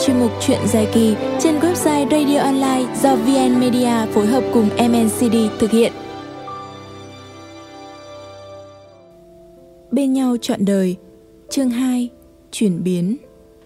chuyên mục Chuyện dài kỳ trên website Radio Online do VN Media phối hợp cùng MNCD thực hiện. Bên nhau trọn đời, chương 2, chuyển biến.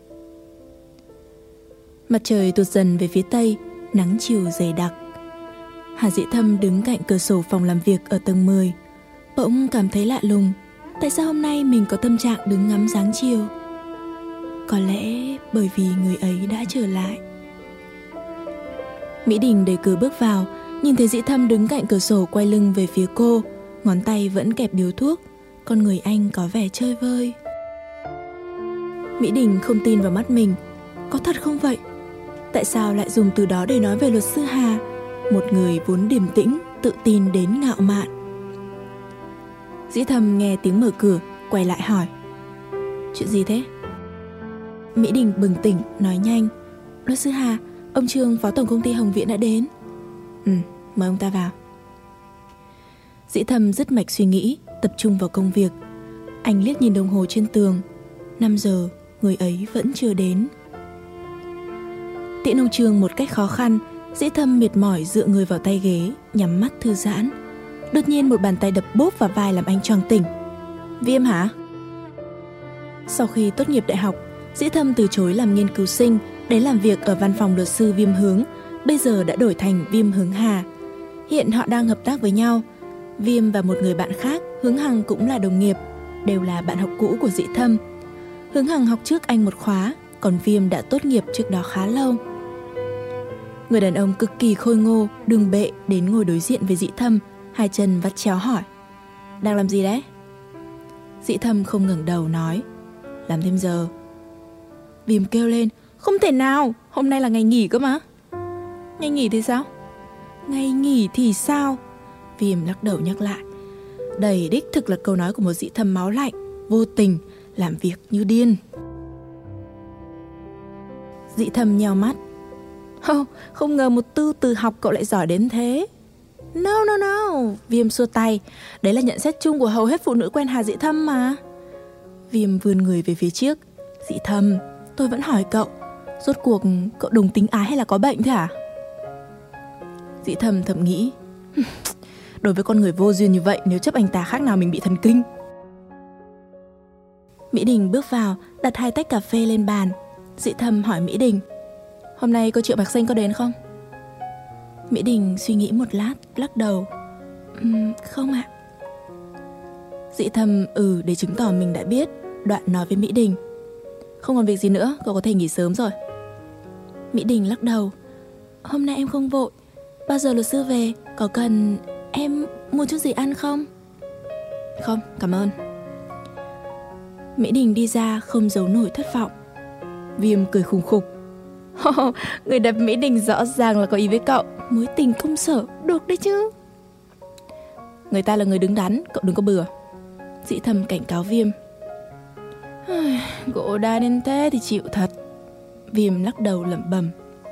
Mặt trời tuột dần về phía tây, nắng chiều dày đặc. Hà Dĩ Thâm đứng cạnh cửa sổ phòng làm việc ở tầng 10, bỗng cảm thấy lạ lùng. Tại sao hôm nay mình có tâm trạng đứng ngắm dáng chiều? Có lẽ bởi vì người ấy đã trở lại. Mỹ Đình đẩy cửa bước vào, nhìn thấy Dĩ Thâm đứng cạnh cửa sổ quay lưng về phía cô, ngón tay vẫn kẹp điếu thuốc, con người anh có vẻ chơi vơi. Mỹ Đình không tin vào mắt mình. Có thật không vậy? Tại sao lại dùng từ đó để nói về luật sư Hà, một người vốn điềm tĩnh, tự tin đến ngạo mạn? Dĩ Thâm nghe tiếng mở cửa, quay lại hỏi: chuyện gì thế? Mỹ Đình bừng tỉnh, nói nhanh: luật sư Hà, ông Trương, phó tổng công ty Hồng Viễn đã đến. Mời ông ta vào. Dĩ Thâm dứt mạch suy nghĩ, tập trung vào công việc. Anh liếc nhìn đồng hồ trên tường. 5 giờ, người ấy vẫn chưa đến. Tiễn ông Trương một cách khó khăn, Dĩ Thâm mệt mỏi dựa người vào tay ghế, nhắm mắt thư giãn. Đột nhiên một bàn tay đập bốp vào vai làm anh choàng tỉnh. Viêm hả? Sau khi tốt nghiệp đại học, Dĩ Thâm từ chối làm nghiên cứu sinh, đến làm việc ở văn phòng luật sư Viêm Hướng, bây giờ đã đổi thành Viêm Hướng Hà. Hiện họ đang hợp tác với nhau. Viêm và một người bạn khác, Hướng Hằng, cũng là đồng nghiệp, đều là bạn học cũ của Dĩ Thâm. Hướng Hằng học trước anh một khóa, còn Viêm đã tốt nghiệp trước đó khá lâu. Người đàn ông cực kỳ khôi ngô, đường bệ đến ngồi đối diện với Dĩ Thâm, hai chân vắt chéo hỏi: đang làm gì đấy? Dĩ Thâm không ngẩng đầu nói: làm thêm giờ. Viêm kêu lên: không thể nào, hôm nay là ngày nghỉ cơ mà. Ngày nghỉ thì sao? Ngày nghỉ thì sao? Viêm lắc đầu nhắc lại. Đây đích thực là câu nói của một Dĩ Thâm máu lạnh, vô tình, làm việc như điên. Dĩ Thâm nheo mắt. Không ngờ một tư từ học cậu lại giỏi đến thế. No. Viêm xua tay. Đấy là nhận xét chung của hầu hết phụ nữ quen Hà Dĩ Thâm mà. Viêm vươn người về phía trước. Dĩ Thâm, tôi vẫn hỏi cậu, rốt cuộc cậu đồng tính ái hay là có bệnh thế hả? Dĩ Thâm thầm nghĩ, đối với con người vô duyên như vậy, nếu chấp anh ta khác nào mình bị thần kinh. Mỹ Đình bước vào, đặt 2 tách cà phê lên bàn. Dĩ Thâm hỏi Mỹ Đình: hôm nay cô Triệu Bạc Sinh có đến không? Mỹ Đình suy nghĩ một lát, lắc đầu: không ạ. Dĩ Thâm để chứng tỏ mình đã biết, đoạn nói với Mỹ Đình: không còn việc gì nữa, cậu có thể nghỉ sớm rồi. Mỹ Đình lắc đầu: hôm nay em không vội. Bao giờ luật sư về, có cần em mua chút gì ăn không? Không, cảm ơn. Mỹ Đình đi ra không giấu nổi thất vọng. Viêm cười khùng khục. Người đẹp Mỹ Đình rõ ràng là có ý với cậu. Mối tình công sở, được đấy chứ. Người ta là người đứng đắn, cậu đừng có bừa. Dĩ Thâm cảnh cáo Viêm. Gỗ đa đến thế thì chịu thật. Viêm lắc đầu lẩm bẩm.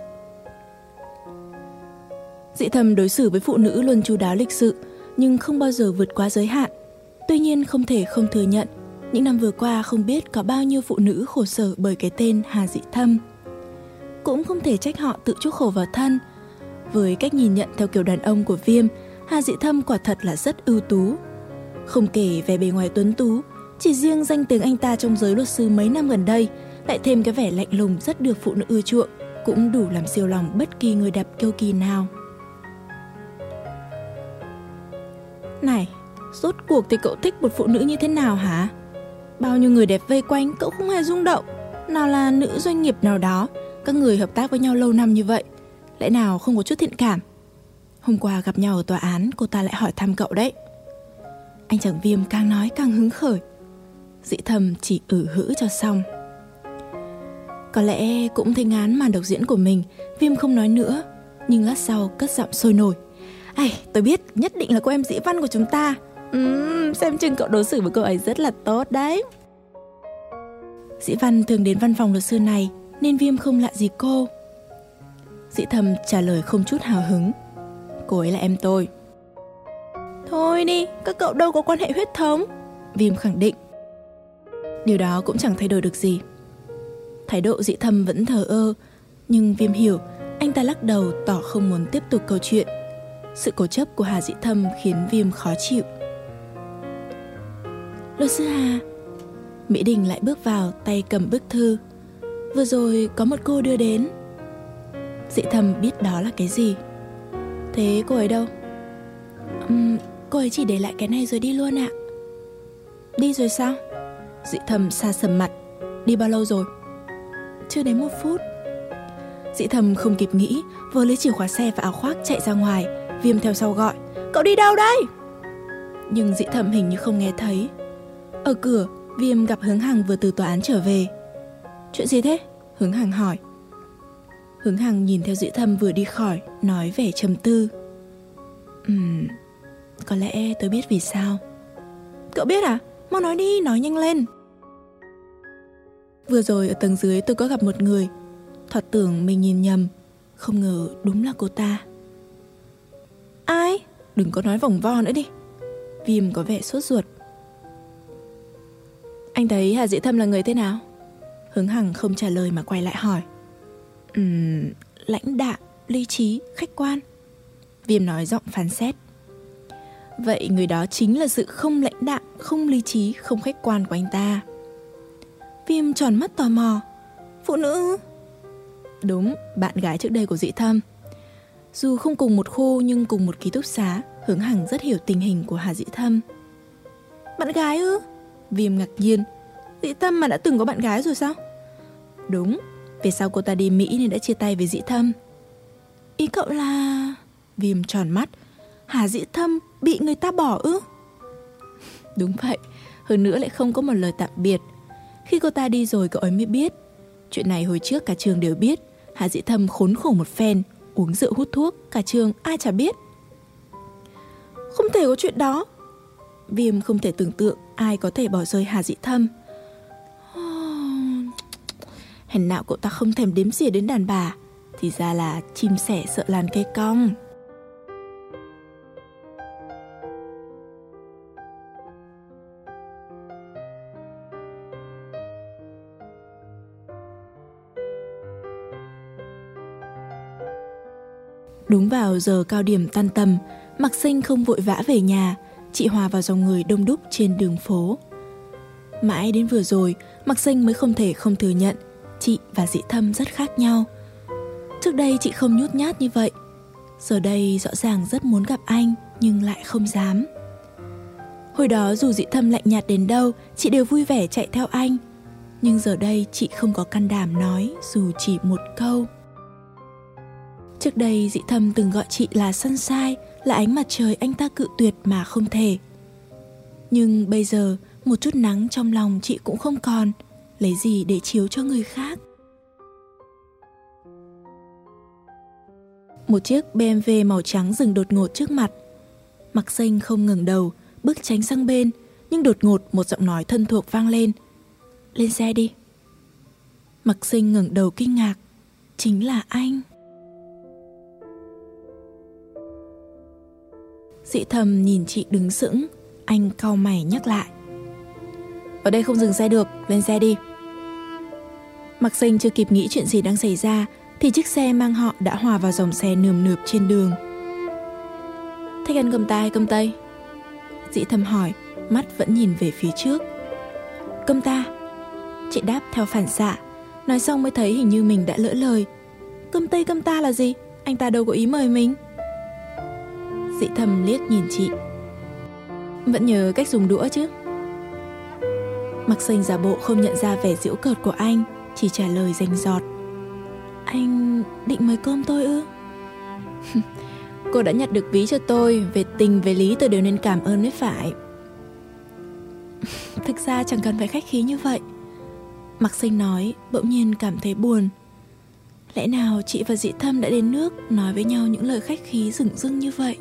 Dĩ Thâm đối xử với phụ nữ luôn chu đáo lịch sự, nhưng không bao giờ vượt quá giới hạn. Tuy nhiên không thể không thừa nhận, những năm vừa qua không biết có bao nhiêu phụ nữ khổ sở bởi cái tên Hà Dĩ Thâm. Cũng không thể trách họ tự chuốc khổ vào thân. Với cách nhìn nhận theo kiểu đàn ông của Viêm, Hà Dĩ Thâm quả thật là rất ưu tú. Không kể vẻ bề ngoài tuấn tú, chỉ riêng danh tiếng anh ta trong giới luật sư mấy năm gần đây, lại thêm cái vẻ lạnh lùng rất được phụ nữ ưa chuộng, cũng đủ làm siêu lòng bất kỳ người đẹp kiêu kỳ nào. Này, rốt cuộc thì cậu thích một phụ nữ như thế nào hả? Bao nhiêu người đẹp vây quanh, cậu không hề rung động. Nào là nữ doanh nghiệp nào đó, các người hợp tác với nhau lâu năm như vậy, lẽ nào không có chút thiện cảm? Hôm qua gặp nhau ở tòa án, cô ta lại hỏi thăm cậu đấy. Anh chàng Viêm càng nói càng hứng khởi. Dĩ Thâm chỉ hữ cho xong. Có lẽ cũng thấy ngán màn độc diễn của mình, Viêm không nói nữa, nhưng lát sau cất giọng sôi nổi. Tôi biết, nhất định là cô em Dĩ Văn của chúng ta. Xem chừng cậu đối xử với cô ấy rất là tốt đấy. Dĩ Văn thường đến văn phòng luật sư này, nên Viêm không lạ gì cô. Dĩ Thâm trả lời không chút hào hứng. Cô ấy là em tôi. Thôi đi, các cậu đâu có quan hệ huyết thống. Viêm khẳng định. Điều đó cũng chẳng thay đổi được gì. Thái độ Dĩ Thâm vẫn thờ ơ, nhưng Viêm hiểu, anh ta lắc đầu tỏ không muốn tiếp tục câu chuyện. Sự cố chấp của Hà Dĩ Thâm khiến Viêm khó chịu. Luật sư Hà. Mỹ Đình lại bước vào, tay cầm bức thư. Vừa rồi có một cô đưa đến. Dĩ Thâm biết đó là cái gì. Thế cô ấy đâu? Cô ấy chỉ để lại cái này rồi đi luôn ạ. Đi rồi sao? Dĩ Thâm sa sầm mặt. Đi bao lâu rồi? Chưa đến 1 phút. Dĩ Thâm không kịp nghĩ, vừa lấy chìa khóa xe và áo khoác chạy ra ngoài. Viêm theo sau gọi, cậu đi đâu đây? Nhưng Dĩ Thâm hình như không nghe thấy. Ở cửa, Viêm gặp Hướng Hằng vừa từ tòa án trở về. Chuyện gì thế? Hướng Hằng hỏi. Hướng Hằng nhìn theo Dĩ Thâm vừa đi khỏi, nói vẻ trầm tư. Có lẽ tôi biết vì sao. Cậu biết à? Mau nói đi, nói nhanh lên. Vừa rồi ở tầng dưới tôi có gặp một người. Thoạt tưởng mình nhìn nhầm, không ngờ đúng là cô ta. Ai? Đừng có nói vòng vo nữa đi. Viêm có vẻ sốt ruột. Anh thấy Hà Dĩ Thâm là người thế nào? Hướng Hằng không trả lời mà quay lại hỏi. Lãnh đạm, lý trí, khách quan. Viêm nói giọng phán xét. Vậy người đó chính là sự không lãnh đạm, không lý trí, không khách quan của anh ta. Viêm tròn mắt tò mò. Phụ nữ? Đúng, bạn gái trước đây của Dĩ Thâm. Dù không cùng một khu nhưng cùng một ký túc xá, Hướng Hằng rất hiểu tình hình của Hà Dĩ Thâm. Bạn gái ư? Viêm ngạc nhiên. Dĩ Thâm mà đã từng có bạn gái rồi sao? Đúng, về sau cô ta đi Mỹ nên đã chia tay với Dĩ Thâm. Ý cậu là... Viêm tròn mắt. Hà Dĩ Thâm bị người ta bỏ ư? Đúng vậy, hơn nữa lại không có một lời tạm biệt. Khi cô ta đi rồi cậu ấy mới biết. Chuyện này hồi trước cả trường đều biết. Hà Dĩ Thâm khốn khổ một phen, uống rượu hút thuốc, cả trường ai chả biết. Không thể có chuyện đó. Viêm không thể tưởng tượng ai có thể bỏ rơi Hà Dĩ Thâm. Hèn nào cậu ta không thèm đếm xỉa đến đàn bà. Thì ra là chim sẻ sợ làn cây cong. Đúng vào giờ cao điểm tan tầm, Mạc Sinh không vội vã về nhà, chị hòa vào dòng người đông đúc trên đường phố. Mãi đến vừa rồi, Mạc Sinh mới không thể không thừa nhận chị và Dĩ Thâm rất khác nhau. Trước đây chị không nhút nhát như vậy, giờ đây rõ ràng rất muốn gặp anh nhưng lại không dám. Hồi đó dù Dĩ Thâm lạnh nhạt đến đâu, chị đều vui vẻ chạy theo anh. Nhưng giờ đây chị không có can đảm nói dù chỉ một câu. Trước đây Dĩ Thâm từng gọi chị là sunshine, là ánh mặt trời anh ta cự tuyệt mà không thể. Nhưng bây giờ một chút nắng trong lòng chị cũng không còn, lấy gì để chiếu cho người khác. Một chiếc BMW màu trắng dừng đột ngột trước mặt. Mạc Sinh không ngẩng đầu, bước tránh sang bên, nhưng đột ngột một giọng nói thân thuộc vang lên. Lên xe đi. Mạc Sinh ngẩng đầu kinh ngạc. Chính là anh. Dĩ Thâm nhìn chị đứng sững, anh cau mày nhắc lại. Ở đây không dừng xe được, lên xe đi. Mạc Sinh chưa kịp nghĩ chuyện gì đang xảy ra thì chiếc xe mang họ đã hòa vào dòng xe nườm nượp trên đường. Thích ăn cơm Tây? Dĩ Thâm hỏi, mắt vẫn nhìn về phía trước. Cơm ta. Chị đáp theo phản xạ, nói xong mới thấy hình như mình đã lỡ lời. Cơm Tây cơm ta là gì? Anh ta đâu có ý mời mình. Dĩ Thâm liếc nhìn chị. Vẫn nhớ cách dùng đũa chứ? Mạc Sinh giả bộ không nhận ra vẻ giễu cợt của anh, chỉ trả lời rành rọt. Anh định mời cơm tôi ư? Cô đã nhặt được ví cho tôi, về tình về lý tôi đều nên cảm ơn mới phải. Thực ra chẳng cần phải khách khí như vậy. Mạc Sinh nói, bỗng nhiên cảm thấy buồn. Lẽ nào chị và Dĩ Thâm đã đến nước nói với nhau những lời khách khí dửng dưng như vậy?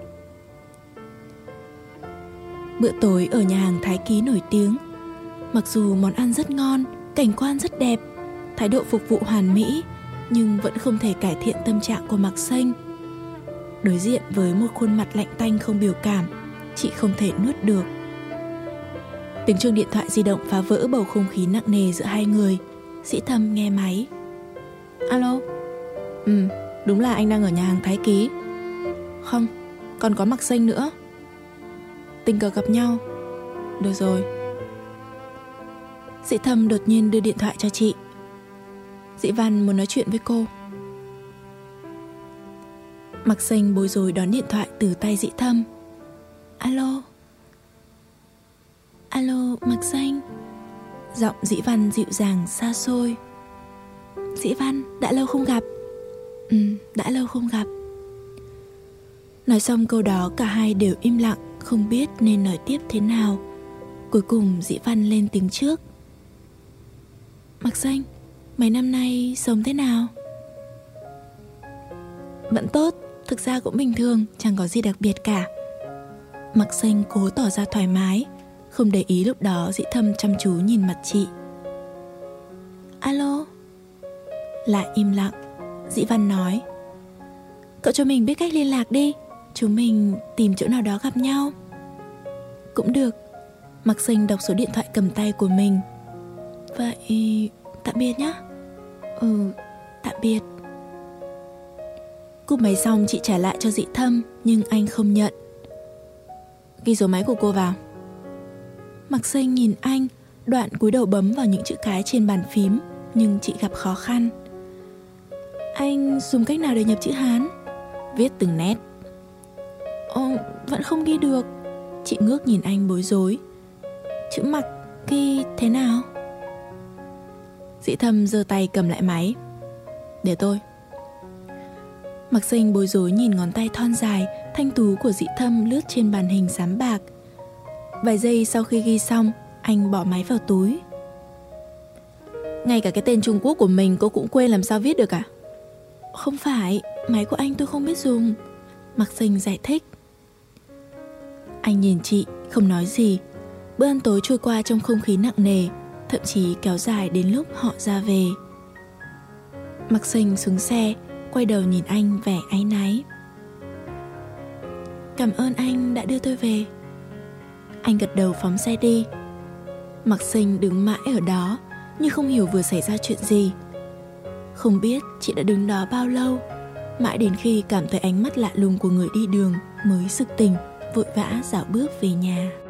Bữa tối ở nhà hàng Thái Ký nổi tiếng. Mặc dù món ăn rất ngon, cảnh quan rất đẹp, thái độ phục vụ hoàn mỹ, nhưng vẫn không thể cải thiện tâm trạng của Mạc Sinh. Đối diện với một khuôn mặt lạnh tanh không biểu cảm, chị không thể nuốt được. Tiếng chuông điện thoại di động phá vỡ bầu không khí nặng nề giữa hai người. Sĩ Thâm nghe máy. Alo. Đúng là anh đang ở nhà hàng Thái Ký. Không, còn có Mặc Xanh nữa. Tình cờ gặp nhau. Được rồi. Sĩ Thâm đột nhiên đưa điện thoại cho chị. Dĩ Văn muốn nói chuyện với cô. Mặc Xanh bối rối đón điện thoại từ tay Dĩ Thâm. Alo. Alo, Mặc Xanh. Giọng Dĩ Văn dịu dàng xa xôi. Dĩ Văn, đã lâu không gặp. Đã lâu không gặp. Nói xong câu đó cả hai đều im lặng, không biết nên nói tiếp thế nào. Cuối cùng Dĩ Văn lên tiếng trước. Mặc Xanh, mấy năm nay sống thế nào? Vẫn tốt, thực ra cũng bình thường, chẳng có gì đặc biệt cả. Mặc Xanh cố tỏ ra thoải mái, không để ý lúc đó Dĩ Thâm chăm chú nhìn mặt chị. Alo. Lại im lặng. Dĩ Văn nói. Cậu cho mình biết cách liên lạc đi, chúng mình tìm chỗ nào đó gặp nhau. Cũng được. Mặc Xanh đọc số điện thoại cầm tay của mình. Vậy tạm biệt nhá. Tạm biệt. Cúp máy xong chị trả lại cho Dĩ Thâm, nhưng anh không nhận. Ghi số máy của cô vào. Mặc Xanh nhìn anh, đoạn cúi đầu bấm vào những chữ cái trên bàn phím, nhưng chị gặp khó khăn. Anh dùng cách nào để nhập chữ Hán? Viết từng nét. Vẫn không ghi được. Chị ngước nhìn anh bối rối. Chữ Mặc ghi thế nào? Dĩ Thâm giơ tay cầm lại máy. Để tôi. Mặc Xanh bối rối nhìn ngón tay thon dài, thanh tú của Dĩ Thâm lướt trên màn hình xám bạc. Vài giây sau khi ghi xong, anh bỏ máy vào túi. Ngay cả cái tên Trung Quốc của mình cô cũng quên làm sao viết được à? Không phải, máy của anh tôi không biết dùng. Mặc Xanh giải thích. Anh nhìn chị, không nói gì. Bữa ăn tối trôi qua trong không khí nặng nề, thậm chí kéo dài đến lúc họ ra về. Mặc Xanh xuống xe, quay đầu nhìn anh vẻ áy náy. Cảm ơn anh đã đưa tôi về. Anh gật đầu phóng xe đi. Mặc Xanh đứng mãi ở đó, như không hiểu vừa xảy ra chuyện gì. Không biết chị đã đứng đó bao lâu, mãi đến khi cảm thấy ánh mắt lạ lùng của người đi đường mới sực tỉnh, vội vã dạo bước về nhà.